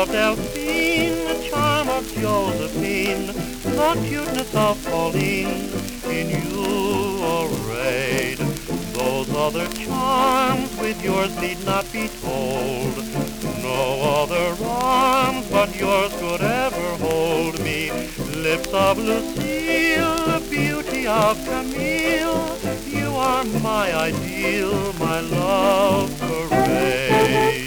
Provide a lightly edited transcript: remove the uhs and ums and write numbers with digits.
of Delphine, the charm of Josephine, the cuteness of Pauline, in you arrayed. Those other charms with yours need not be told. No other arms but yours could ever hold me. Lips of Lucille, beauty of Camille, you are my ideal, my love parade.